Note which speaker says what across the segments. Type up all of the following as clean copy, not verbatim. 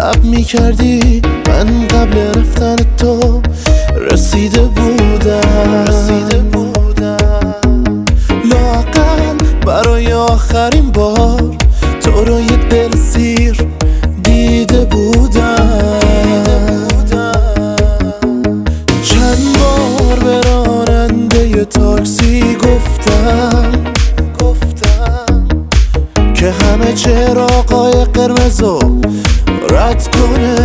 Speaker 1: صبر میکردی من قبل رفتن تو رسیده بودم لااقل برای آخرین بار تو رو یه دل سیر دیده بودم چند بار به راننده ی تاکسی گفتم که همه چراغای قرمزو رد کنه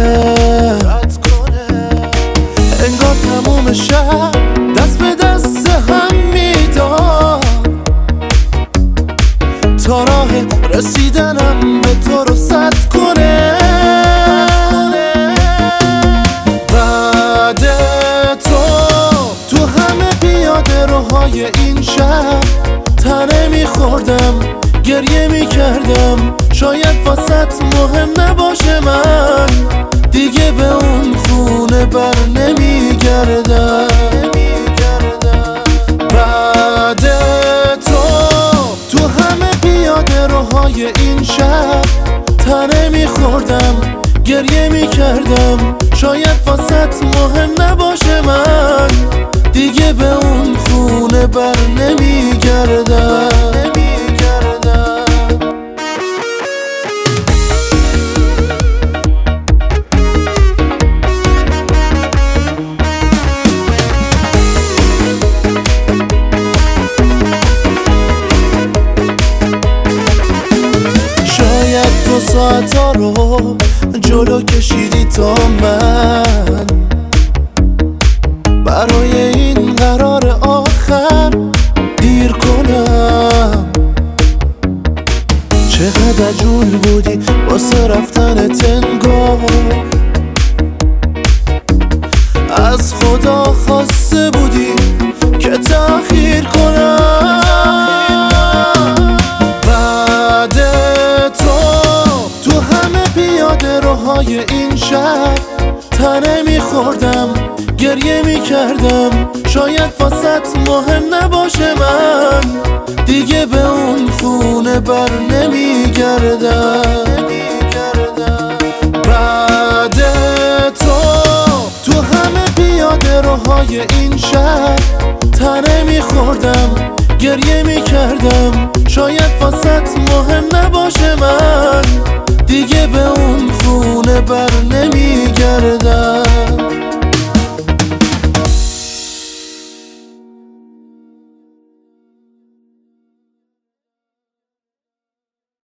Speaker 1: انگار تموم شب دست به دست هم میداد تا راه رسیدنم به تو رو سد کنه بعد تو همه پیاده روهای این شهر تنه میخوردم گریه میکردم شاید واسط مهم نباشه من دیگه به اون خونه بر نمیگردم بعد تو همه پیاده روهای این شهر تنه میخوردم گریه میکردم شاید واسط مهم نباشه من دیگه به اون خونه بر نمیگردم دو ساعت رو جلو کشیدی تا من برای این قرار آخر دیر کنم چقدر عجول بودی واسه رفتن تنگار از خدا خواسته بودی که تأخیر کنم روهای این شهر تنه میخوردم گریه میکردم شاید واسط مهم نباشه من دیگه به اون خونه بر نمیگردم بعد تو همه پیاده روهای این شهر تنه میخوردم گریه میکردم شاید واسط مهم نباشه من دیگه